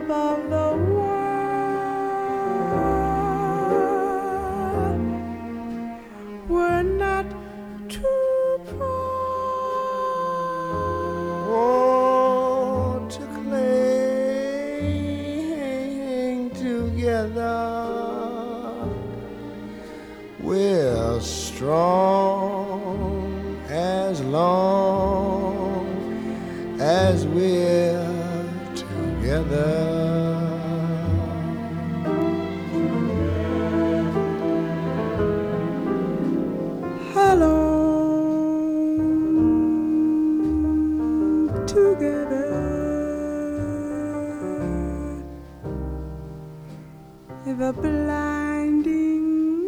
above the world. We're not too proud to cling together. We're strong as long as we're together. Hello, together. If a blinding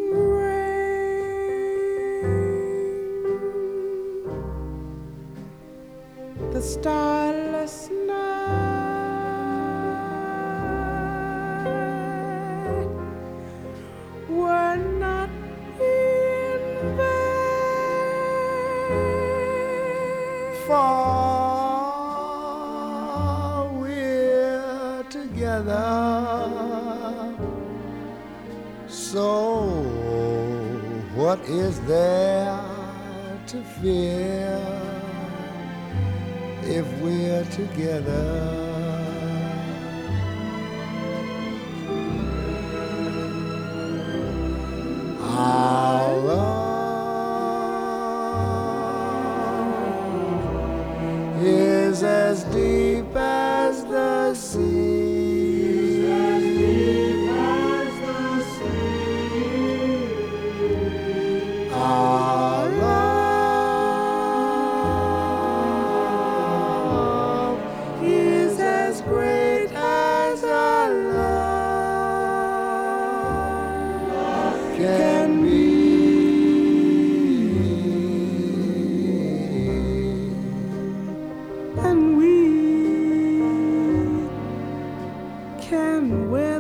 the starless night were not in vain. For we're together, so what is there to fear if we're together? Our love is as deep as the sea. Our love is as great as our love can be. And we can wear